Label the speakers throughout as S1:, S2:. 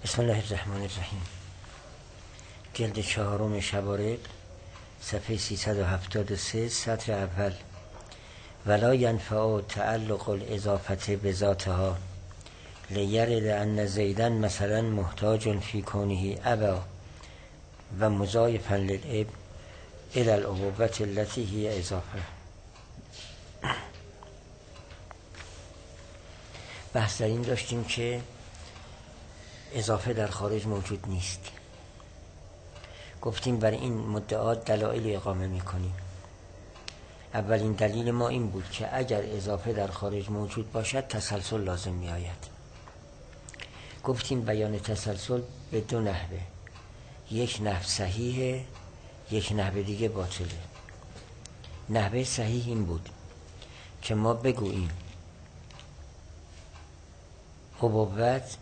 S1: بسم الله الرحمن الرحیم. جلد چهارم شوارق، صفحه 373، سطر اول. ولا ینفع تعلق الاضافه بذاتها لیرد ان زیدن مثلا محتاج فی کونه ابا و مضاعفا للاب الی الابوة التي هی اضافه. بحث در این داشتیم که اضافه در خارج موجود نیست. گفتیم برای این مدعات دلایل اقامه میکنیم. اولین دلیل ما این بود که اگر اضافه در خارج موجود باشد تسلسل لازم می آید. گفتیم بیان تسلسل به دو نحوه، یک نحو صحیحه، یک نحو دیگه باطله. نحوه صحیح این بود که ما بگوییم ابوت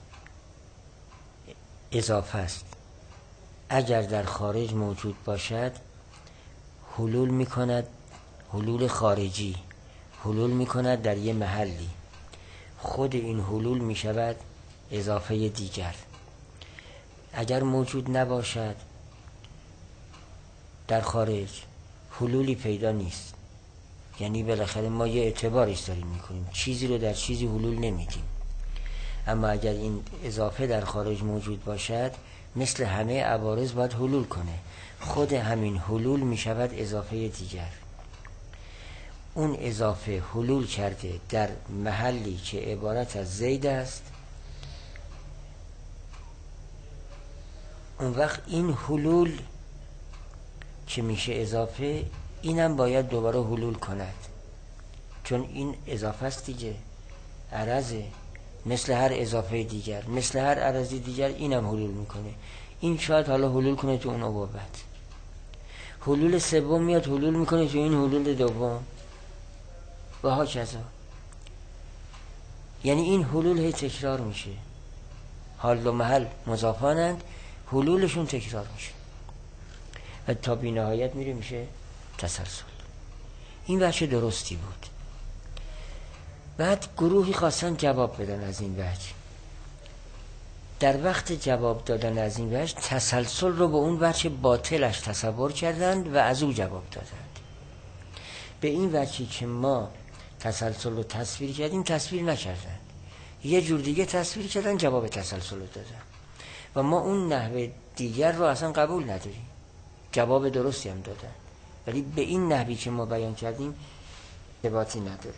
S1: اضافه است، اگر در خارج موجود باشد حلول میکند، حلول خارجی حلول میکند در یه محلی، خود این حلول میشود اضافه دیگر. اگر موجود نباشد در خارج حلولی پیدا نیست، یعنی بالاخره ما یه اعتباریش داریم میکنیم، چیزی رو در چیزی حلول نمیدیم. اما اگر این اضافه در خارج موجود باشد مثل همه عوارض باید حلول کنه، خود همین حلول می شود اضافه دیگر. اون اضافه حلول کرده در محلی که عبارت از زید است، اون وقت این حلول که میشه اضافه اینم باید دوباره حلول کند، چون این اضافه است دیگه، عرضه، مثل هر اضافه دیگر، مثل هر عرضی دیگر اینم حلول میکنه. این شاید حالا حلول کنه تو اون ابوت، حلول سوم میاد حلول میکنه تو این حلول دوم و ها کذا. یعنی این حلول هی تکرار میشه، حال و محل مضافانند، حلولشون تکرار میشه و تا بی نهایت میره میشه تسلسل. این وجه درستی بود. بعد گروهی خواستن جواب بدن از این وجه. در وقت جواب دادن از این وجه تسلسل رو به اون وجه باطلش تصور کردند و از او جواب دادند. به این وجهی که ما تسلسل رو تصویر کردیم تصویر نکردند، یه جور دیگه تصویر کردن، جواب تسلسل رو دادن و ما اون نحوه دیگر رو اصلا قبول نداریم. جواب درستی هم دادن ولی به این نحوی که ما بیان کردیم ارتباطی نداره.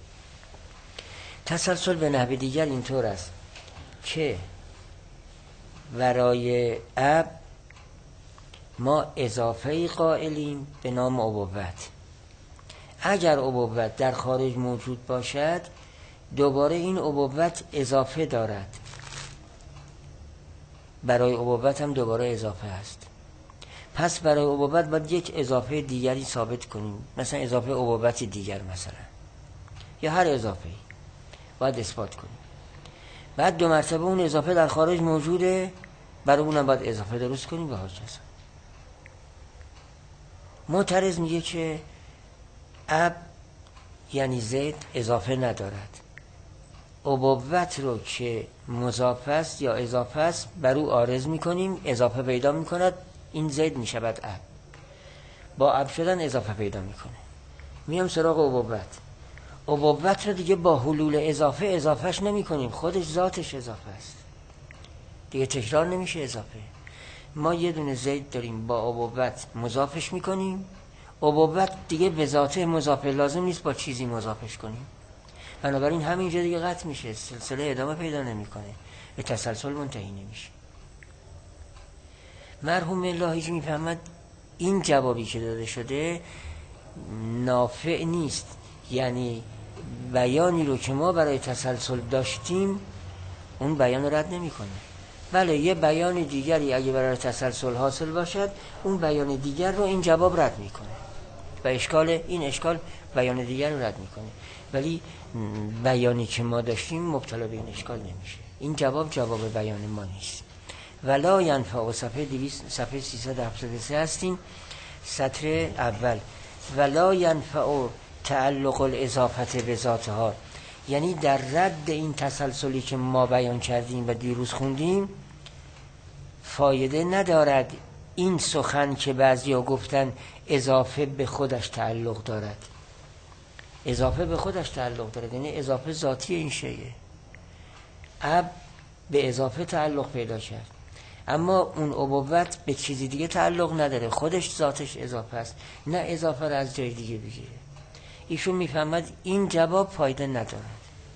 S1: تسلسل به نحو دیگر اینطور است که ورای اب ما اضافه قائلیم به نام ابوت. اگر ابوت در خارج موجود باشد دوباره این ابوت اضافه دارد، برای ابوت هم دوباره اضافه است. پس برای ابوت باید یک اضافه دیگری ثابت کنیم، مثلا اضافه ابوت دیگر مثلا، یا هر اضافه باید اثبات کنیم. بعد دو مرتبه اون اضافه در خارج موجوده، برای اونم باید اضافه درست کنیم و هاکذا. معترض میگه که اب یعنی زید اضافه ندارد، ابوت رو که مضاف است یا اضافه است بر او عارض میکنیم، اضافه پیدا میکند، این زید میشود اب، با اب شدن اضافه پیدا میکنه. میام سراغ ابوت رو دیگه با حلول اضافهش نمی کنیم، خودش ذاتش اضافه است دیگه، تکرار نمیشه اضافه. ما یه دونه زید داریم، با ابوت مضافش میکنیم، ابوت دیگه به ذاته مضافه، لازم نیست با چیزی مضافش کنیم، بنابراین همینجا دیگه قطع میشه، سلسله ادامه پیدا نمیکنه، به تسلسل منتهی نمیشه. مرحوم لاهیجی میفهمد این جوابی که داده شده نافع نیست، یعنی بیانی رو که ما برای تسلسل داشتیم اون بیان رو رد نمی کنه. بله یه بیان دیگری اگه برای تسلسل حاصل باشد اون بیان دیگر رو این جواب رد می کنه و این اشکال بیان دیگر رو رد می کنه، ولی بیانی که ما داشتیم مبتلا به این اشکال نمیشه. این جواب بیان ما نیست. ولا ینفع، صفحه 373 هستیم، سطر اول. ولا ینفع تعلق الاضافه به ذاتها، یعنی در رد این تسلسلی که ما بیان کردیم و دیروز خوندیم فایده ندارد این سخن که بعضیا گفتن اضافه به خودش تعلق دارد. اضافه به خودش تعلق دارد یعنی اضافه ذاتی این شیء. اب به اضافه تعلق پیدا کرد، اما اون ابوت به چیزی دیگه تعلق نداره، خودش ذاتش اضافه است، نه اضافه را از جای دیگه بگیره. ایشون میفهمد این جواب فایده ندارد.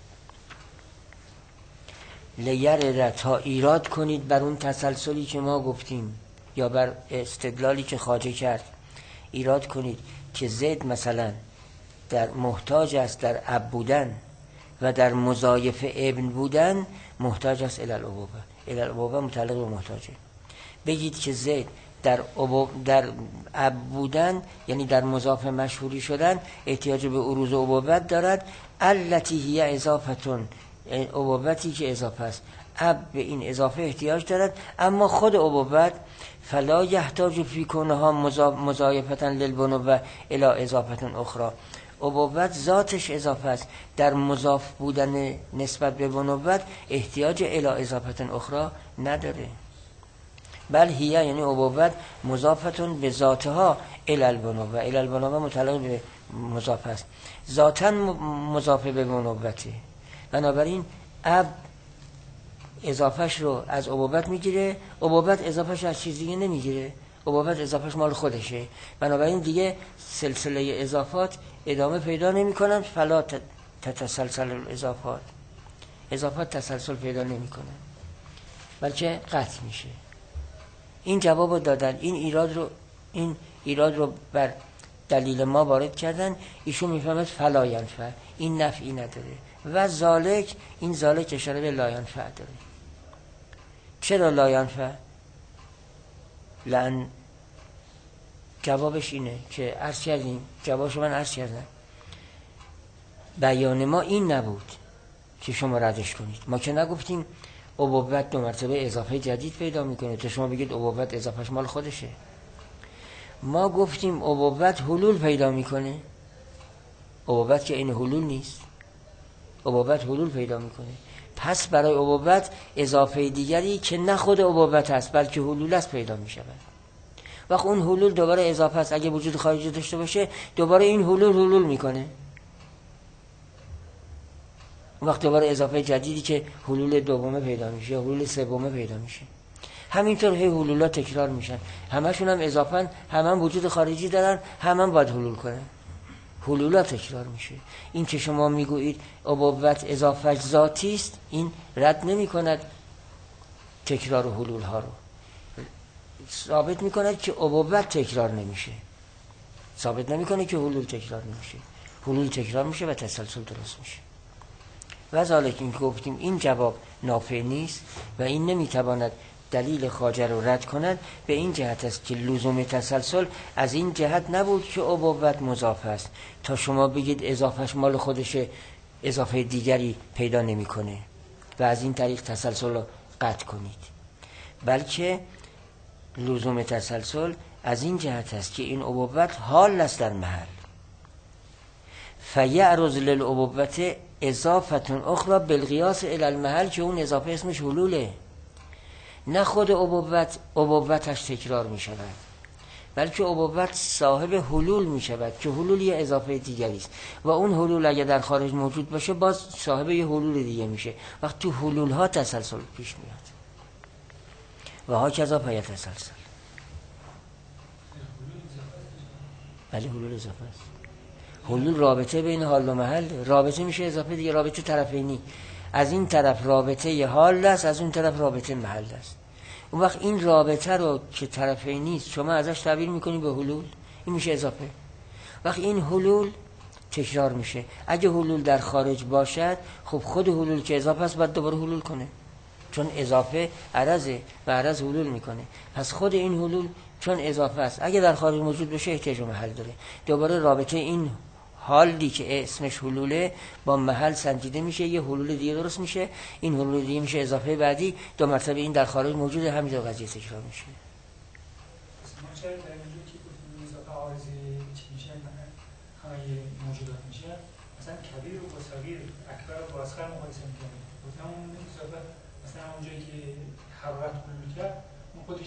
S1: لیرد تا ایراد کنید بر اون تسلسلی که ما گفتیم یا بر استدلالی که خواجه کرد، ایراد کنید که زید مثلا در محتاج است در اب بودن و در مضایف ابن بودن محتاج است الالعبوبه. الالعبوبه متعلق به محتاجه. بگید که زید در اب بودن یعنی در مضاف مشهوری شدن احتیاج به عروض عبوبت دارد. التی هی اضافتون، عبوبتی که اضافه است. اب به این اضافه احتیاج دارد، اما خود عبوبت فلا یحتاج فی کونها مضایفتا للبنوة الی اضافتون اخرى. عبوت ذاتش اضافه است، در مضاف بودن نسبت به بنوت احتیاج الی اضافت اخرى نداره. بل هیه یعنی عبوت مضافتون به ذاتها الی البنوة. الی البنوة متعلق به مضاف است، ذاتا مضاف به بنوته. بنابراین اب اضافهش رو از عبوت میگیره، عبوت اضافهش از چیز دیگه نمیگیره، عبوت اضافهش مال خودشه. بنابراین دیگه سلسله اضافات ادامه پیدا نمی کنند. فلا تتسلسل الاضافات، اضافات تسلسل پیدا نمی کنند بلکه قطع میشه. این جواب رو دادن، این ایراد رو بر دلیل ما وارد کردن. ایشون میفهمد فلا ینفع، این نفعی نداره. و ذالک، این ذالک اشاره به لا ینفع داره. چرا لا ینفع؟ لأن جوابش اینه که عرض کردیم، جوابش من عرض کردم، بیان ما این نبود که شما ردش کنید. ما که نگفتیم ابوت دو مرتبه اضافه جدید پیدا میکنه تا شما بگید ابوت اضافهش مال خودشه. ما گفتیم ابوت حلول پیدا میکنه. ابوت که این حلول نیست، ابوت حلول پیدا میکنه. پس برای ابوت اضافه دیگری که نه خود ابوت است بلکه حلول است پیدا میشود. وقت اون حلول دوباره اضافه است، اگه وجود خارجی داشته باشه دوباره این حلول میکنه. وقت دوباره اضافه جدیدی که حلول دومه پیدا میشه، حلول سومه پیدا میشه. همینطور هی حلولا تکرار میشن، همشون هم اضافن، هم وجود خارجی دارن، هم باید حلول کنن. حلولا تکرار میشه. این که شما میگویید ابوت اضافه ذاتی است، این رد نمیکند تکرار و حلول ها رو، ثابت میکند که ابوت تکرار نمیشه، ثابت نمیکنه که حلول تکرار نمیشه. حلول تکرار میشه و تسلسل درست میشه. و ذالک این که گفتیم این جواب نافع نیست و این نمیتواند دلیل خواجه رو رد کند. به این جهت است که لزوم تسلسل از این جهت نبود که ابوت مضاف است تا شما بگید اضافهش مال خودشه، اضافه دیگری پیدا نمیکنه و از این طریق تسلسل رو قطع کنید، بلکه لزوم تسلسل از این جهت است که این ابوت حال است در محل. فیعرض للابوت اضافه اخرى بالقیاس الی المحل، که اون اضافه اسمش حلوله، نه خود ابوتش تکرار می شود بلکه ابوت صاحب حلول می شود که حلول یه اضافه دیگری است و اون حلول اگه در خارج موجود باشه باز صاحب یه حلول دیگه میشه. وقت تو حلول ها تسلسل پیش میاد و ها کذا پای تسلسل. بله حلول اضافه است. حلول رابطه بین حال و محل، رابطه میشه اضافه دیگه، رابطه طرفینی. از این طرف رابطه ی حال است، از اون طرف رابطه محل است. اون وقت این رابطه رو که طرفینی است شما ازش تعبیر میکنی به حلول، این میشه اضافه. وقت این حلول تکرار میشه. اگه حلول در خارج باشد خب خود حلول که اضافه است باید دوباره حلول کنه، چون اضافه عرضه و عرض حلول میکنه. پس خود این حلول چون اضافه است اگه در خارج موجود باشه احتیاج به محل داره. دوباره رابطه این حالی که اسمش حلوله با محل سنجیده میشه، یه حلول دیگه درست میشه، این حلول دیگه میشه اضافه بعدی، دو مرتبه این در خارج موجوده، همینجا قضیه تکرار میشه.
S2: ما چرا در اینجا که گفتیم اضافه عارضی چی میشه همه موجودات میشه، مثلا کبیر و صغیر، اکبر و اصغر مقایسه میکنیم. گفتم اون اضافه مثلا اونجایی که حرارت حلول کرد اون خود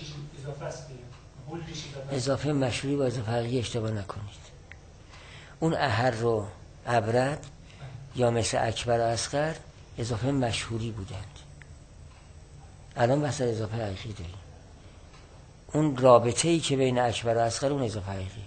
S2: اضافه است دیگه. هولش اضافه.
S1: اضافه مشهوری با اضافه حقیقی اشتباه نکنید. اون احر رو ابرد یا مثل اکبر و اصغر اضافه مشهوری بودند. الان بحث اضافه حقیقی داریم. اون رابطه ای که بین اکبر و اصغر اون اضافه حقیقیه.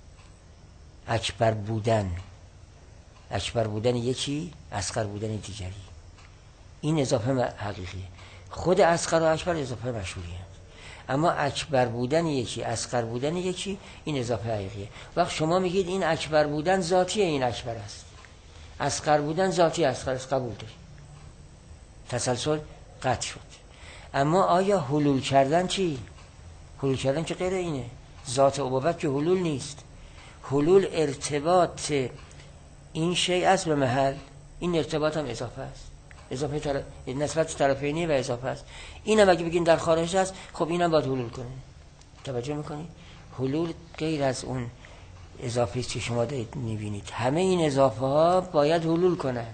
S1: اکبر بودن یکی، اصغر بودن دیگری، این اضافه حقیقیه. خود اصغر و اکبر اضافه مشهوریه، اما اکبر بودن یکی، اصغر بودن یکی، این اضافه حقیقیه. وقت شما میگید این اکبر بودن ذاتی این اکبر است، اصغر بودن ذاتی اصغر است، قبول داریم، تسلسل قطع شد. اما آیا حلول کردن چی؟ حلول کردن که غیر اینه. ذات ابوت که حلول نیست. حلول ارتباط این شیء است به محل، این ارتباط هم اضافه است. اضافه نسبت طرفینی و اضافه است. اینم اگه بگین در خارج است، خب اینم باید حلول کنه. توجه میکنید؟ حلول غیر از اون اضافه است که شما دارید میبینید. همه این اضافه ها باید حلول کنند،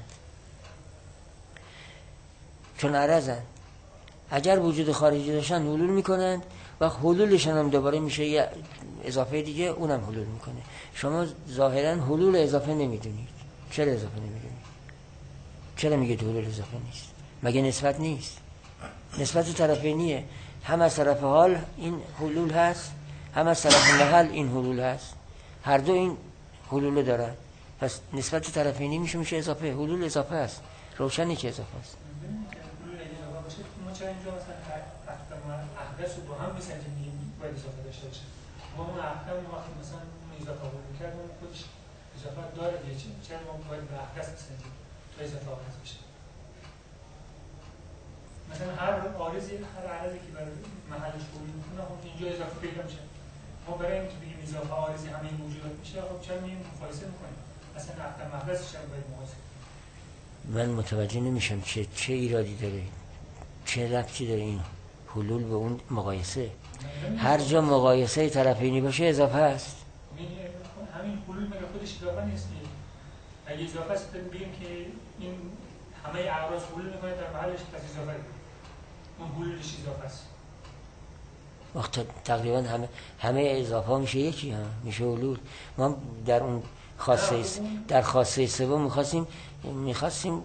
S1: چون عرضن. اگر وجود خارجی داشتن حلول میکنند و حلولشان هم دوباره میشه یه اضافه دیگه، اونم حلول میکنه. شما ظاهرا حلول اضافه نمیدونید. چرا اضافه نمیدونید؟ چرا میگه حلول اضافه نیست؟ مگه نسبت نیست؟ نسبت طرفینیه. هم از طرف حال این حلول هست، هم از طرف محل این حلول هست. هر دو این حلول دارن. پس نسبت طرفینی میشه اضافه. حلول اضافه است. روشنی که اضافه است.
S2: ما چرا اینجا مثلا احداث رو با هم میسنجیم میگیم باید اضافه داشته باشه. ما اون احکام وقتی مثلا اون اضافه آوردن می‌کردیم اون خودش اضافه داره دیگه. چرا ما باید به احداث بسنجیم تا اضافه آورد بشه؟ مثلا هر عارضی که برای محلش حلول میکنه خب اینجا اضافه پیدا میشه. ما برای اینکه بگیم اضافه عارضی همه موجودات میشه، خب چرا میگیم مقایسه میکنیم؟ مثلا احکام احداثش هم باید مقایسه کنیم.
S1: من متوجه نمیشم چه ایرادی داره، چه ربطی داره این حلول به اون مقایسه؟ هر جا مقایسه طرفینی باشه اضافه است.
S2: همین حلول مگه خودش اضافه نیست؟ اگه اضافه است بگیم که این همه اعراض حلول میکنه در محلش، پس اضافه داره. اون حلولش اضافه است.
S1: وقت تقریبا همه اضافه ها میشه یکی، ها میشه حلول. ما در اون خاصه سوم میخواستیم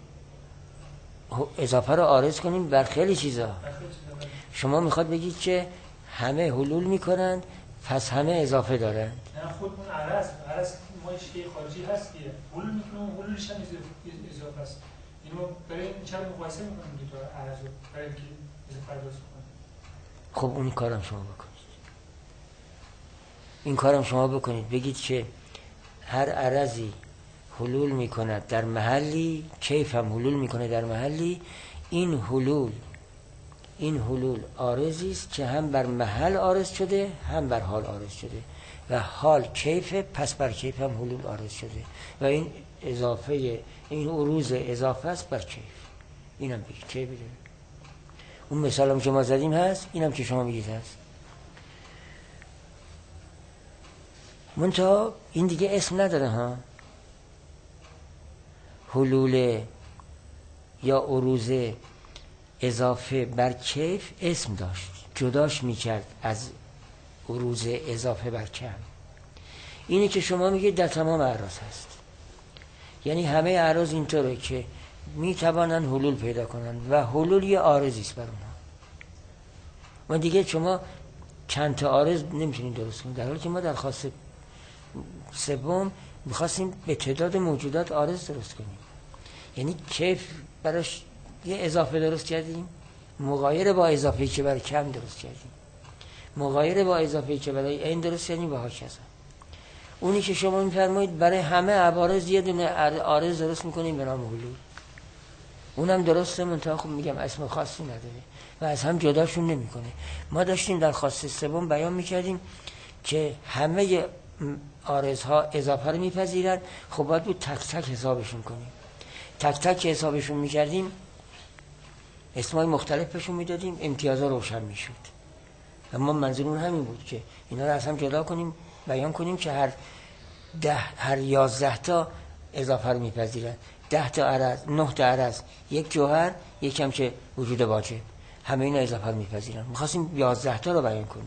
S1: اضافه رو عارض کنیم بر خیلی چیزا. شما میخواد بگید که همه حلول میکنند پس همه اضافه دارن.
S2: نه، خود اون عرض ما شیء خارجی هست که حلول میکنه، اون حلولش هم اضافه است. اینو برای چرا مقایسه میکنیم دو تا عرض رو برای اینکه اضافه درست کنیم؟
S1: خب اون کارم شما بکنید. این کارم شما بکنید، بگید که هر عرضی حلول میکند در محلی، کیف هم حلول میکنه در محلی. این حلول عارضی است که هم بر محل عارض شده هم بر حال عارض شده و حال کیف، پس بر کیف هم حلول عارض شده و این اضافه، این عروض اضافه است بر کیف. اینم بگید کیف بده. اون مثال هم که ما زدیم هست، اینم که شما میگید هست. منتها این دیگه اسم نداره ها. حلول یا عروض اضافه بر کیف اسم داشت، جداش میکرد از عروض اضافه بر کم. اینی که شما میگید در تمام اعراض هست، یعنی همه اعراض اینطوره که میتوانن حلول پیدا کنن و حلول یه عارضی است بر اونها. و دیگه شما چند تا عارض نمیتونید درست کنید، در حالی که ما در خاص سوم میخواستیم به تعداد موجودات عارض درست کنیم. یعنی کیف براش یه اضافه درست کردیم مغایر با اضافه‌ای که برای کم درست کردیم، مغایر با اضافه‌ای که برای این درست کردیم و هاکذا. اونی که شما میفرمایید برای همه عوارض یه دونه عارض درست میکنیم به نام حلول، اونم درسته، منتها خب میگم اسم خاصی نداره و از هم جداشون نمیکنه. ما داشتیم در خاص سوم بیان میکردیم که همه عارضها اضافه رو میپذیرن، خب باید بود تک تک حسابشون کنیم. تک تک حسابشون میکردیم، اسمای مختلف بهشون میدادیم، امتیازها روشن میشد. اما منظورمون همین بود که اینا رو از هم جدا کنیم، بیان کنیم که هر 11 تا اضافه رو میپذیرن. 10 تا عرض، 9 تا عرض، یک جوهر، یکم که وجود واجب. همه اینا اضافه رو میپذیرن. میخواستیم 11 تا رو بیان کنیم.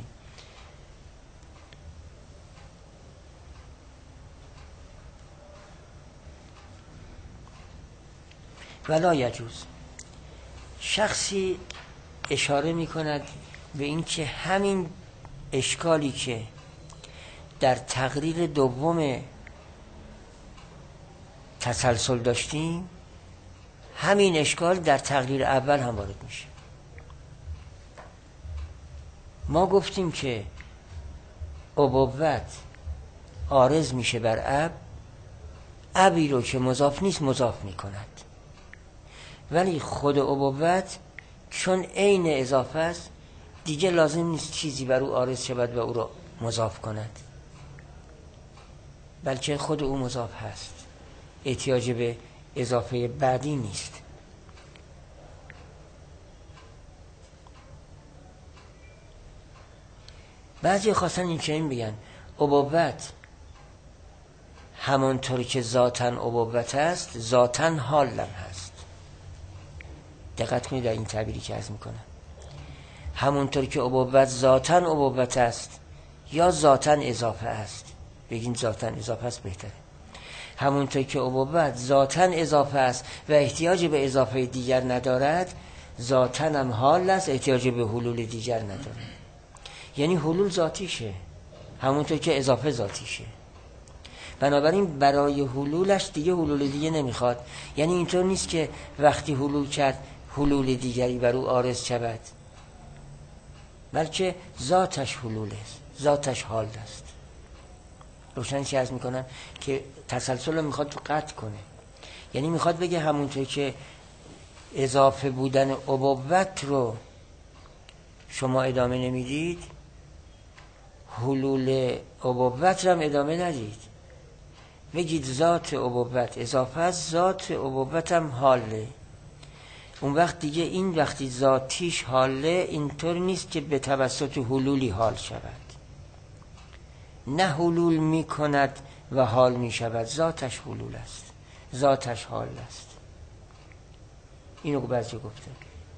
S1: ولا یجوز. شخصی اشاره میکند به این که همین اشکالی که در تقریر دوم تسلسل داشتیم، همین اشکال در تقریر اول هم وارد میشه. ما گفتیم که ابوت عارض میشه بر اب، ابی رو که مضاف نیست مضاف میکند، ولی خود ابوت چون عین اضافه است دیگه لازم نیست چیزی بر او عارض شود و او را مضاف کند، بلکه خود او مضاف هست، احتیاج به اضافه بعدی نیست. بعضی خواستن این چنین بگن ابوت همونطور که ذاتاً ابوت است ذاتاً حالم هست. دقت کنید در این تعبیری که عرض میکنم. همونطور که ابوت ذاتاً ابوت است یا ذاتاً اضافه است، بگین ذاتاً اضافه است بهتره. همونطور که ابوت ذاتاً اضافه است و احتیاج به اضافه دیگر ندارد، ذاتاً هم حال است، احتیاج به حلول دیگر ندارد. یعنی حلول ذاتیشه همونطور که اضافه ذاتیشه. بنابراین برای حلولش دیگه حلول دیگه نمیخواد. یعنی اینطور نیست که وقتی حلول کرد حلول دیگری بر او عارض شود، بلکه ذاتش حلول است، ذاتش حال است. روشن چی عرض میکنن که تسلسل رو میخواد تو قطع کنه. یعنی میخواد بگه همونطور که اضافه بودن ابوت رو شما ادامه نمیدید، حلول ابوت رو هم ادامه ندید. بگید ذات ابوت اضافه است، ذات ابوت هم حاله. اون وقت دیگه این وقتی ذاتیش حاله اینطور نیست که به توسط حلولی حال شود، نه حلول میکند و حال میشود، ذاتش حلول است، ذاتش حال است. اینو بعضی گفته.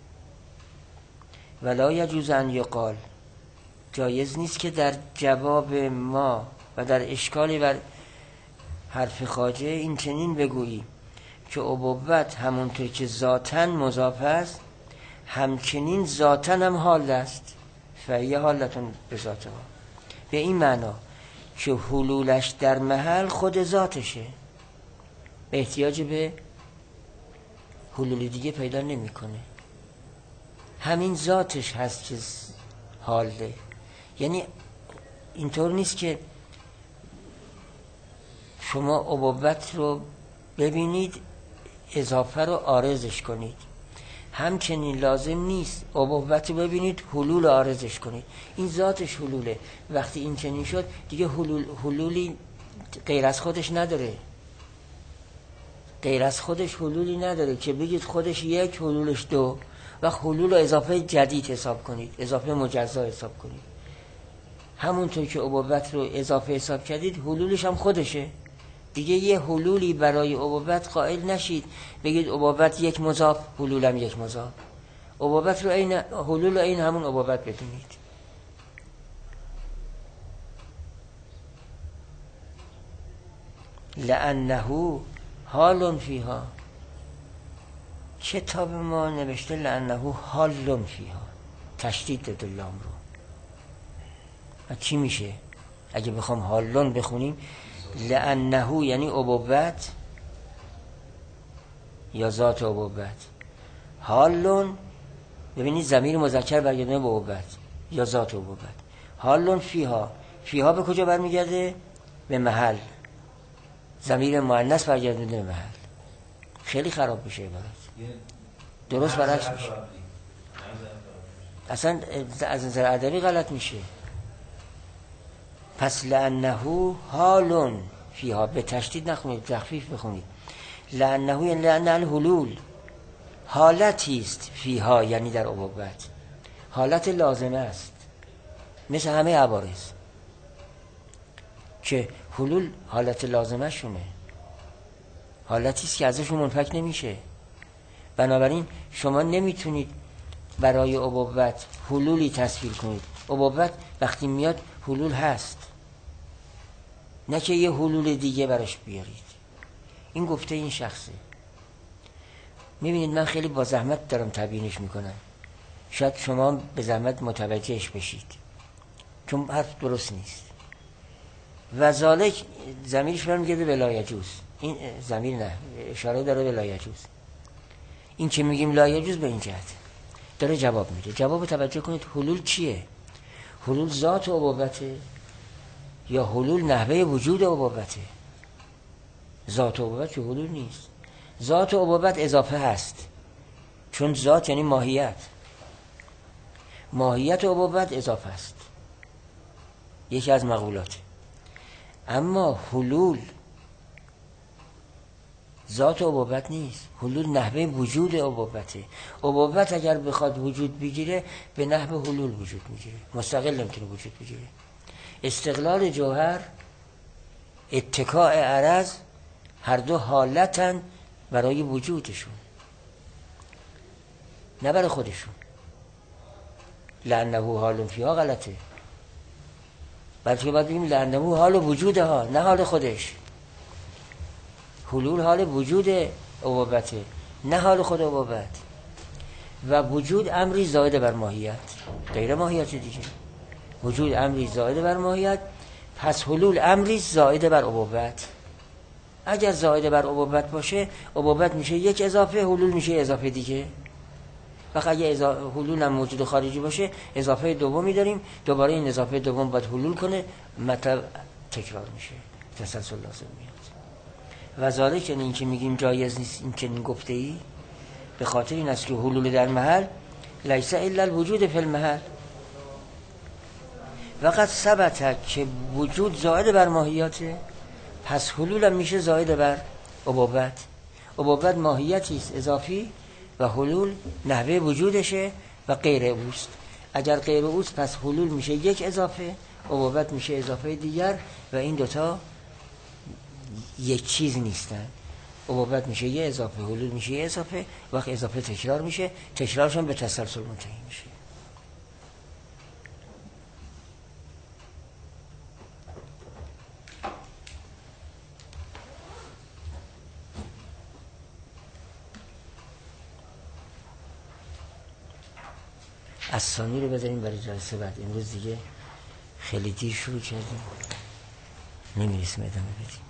S1: ولا یجوز ان یقال، جایز نیست که در جواب ما و در اشکالی بر حرف خواجه این چنین بگویی که ابوت همونطور که ذاتاً مضاف است همچنین ذاتاً هم حال است، فهی حالتون به ذاتها، به این معنا که حلولش در محل خود ذاتشه، احتیاج به حلول دیگه پیدا نمیکنه، همین ذاتش هست که حاله. یعنی اینطور نیست که شما ابوت رو ببینید اضافه رو عارضش کنید، همچنین لازم نیست ابوت رو ببینید حلول عارضش کنید. این ذاتش حلوله. وقتی این چنین شد دیگه حلولی غیر از خودش نداره، غیر از خودش حلولی نداره که بگید خودش یک حلولش دو، و حلول رو اضافه جدید حساب کنید، اضافه مجزا حساب کنید. همونطور که ابوت رو اضافه حساب کردید حلولش هم خودشه دیگه. یه حلولی برای ابوت قائل نشید بگید ابوت یک مضاف حلولم یک مضاف. ابوت رو این حلول رو این همون ابوت بدونید. لأنه حال فیها، کتاب ما نوشته لأنه حال فیها، تشدید داده لام رو. چی میشه اگه بخوام حالون بخونیم؟ لأنه یعنی ابوت یا ذات ابوت، حالون ببینید ضمیر مذکر برگردونه به ابوت یا ذات ابوت. حالون فیها، فیها به کجا برمیگرده؟ به محل. ضمیر مؤنث برگردونه به محل. خیلی خراب میشه عبارت، درست برعکس میشه، اصلا از نظر ادبی غلط میشه. پس لأنه حالون فیها، به تشدید نخونید، تخفیف بخونید. لأنه یعنی لأن الحلول، حالتی است فیها یعنی در ابوت، حالت لازمه است، مثل همه عوارض که حلول حالت لازمه شونه، حالتی است که ازشون منفک نمیشه. بنابراین شما نمیتونید برای ابوت حلولی تصویر کنید. ابوت وقتی میاد حلول هست، نه که یه حلول دیگه براش بیارید. این گفته این شخصه. میبینید من خیلی با زحمت دارم تبیینش میکنم، شاید شما به زحمت متوجهش بشید چون حرف درست نیست. و ذالک ضمیرش برمیگرده به لا یجوز. این ضمیر نه، اشاره داره به لا یجوز. این که میگیم لا یجوز به این جهت داره جواب میده. جواب توجه کنید حلول چیه؟ حلول ذات ابوته یا حلول نحوه وجود ابوته؟ ذات ابوت که حلول نیست. ذات ابوت اضافه هست، چون ذات یعنی ماهیت. ماهیت ابوت اضافه است، یکی از مقولات. اما حلول ذات ابوت نیست، حلول نحوه وجود ابوته. ابوت اگر بخواد وجود بگیره به نحو حلول وجود میگیره، مستقل نمیتونه وجود بگیره. استقلال جوهر، اتکاء عرض، هر دو حالتن برای وجودشون، نه برای خودشون. لأنه حال فیها غلطه، بلکه باید بگیم لأنه حال وجودها، نه حال خودش. حلول حال وجود ابوته، نه حال خود ابوت. و وجود امری زائد بر ماهیت، غیر ماهیت دیگه. وجود امری زائد بر ماهیت، پس حلول امری زائد بر ابوت. اگر زائد بر ابوت باشه، ابوت میشه یک اضافه، حلول میشه اضافه دیگه. وقت اگه حلول هم موجود خارجی باشه، اضافه دومی داریم، دوباره این اضافه دوم باید حلول کنه، مطلب تکرار میشه، تسلسل لازم میاد. و ذالک یعنی این که میگیم جایز نیست این که گفته ای، به خاطر این است که حلول در محل لیس الا الوجود فی المحل. وقت ثبت که وجود زائد بر ماهیته، پس حلول هم میشه زائد بر ابوت. ابوت ماهیتی است اضافی و حلول نحوه وجودشه و غیر اوست. اگر غیر اوست پس حلول میشه یک اضافه، ابوت میشه اضافه دیگر و این دوتا یک چیز نیستن. ابوت میشه یه اضافه، حلول میشه یه اضافه. وقت اضافه تکرار میشه، تکرارشون به تسلسل منتهی میشه. اسامی رو بذاریم برای جلسه بعد. امروز دیگه خیلی دیر شروع کردیم، نمیرسیم ادامه بدیم.